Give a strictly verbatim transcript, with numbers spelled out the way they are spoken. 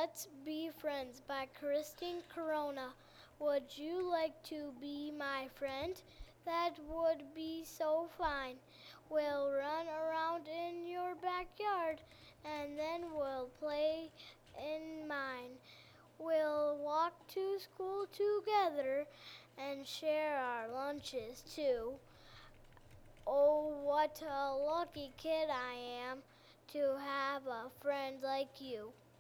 Let's Be Friends by Christine Corona. Would you like to be my friend? That would be so fine. We'll run around in your backyard and then we'll play in mine. We'll walk to school together and share our lunches too. Oh, what a lucky kid I am to have a friend like you.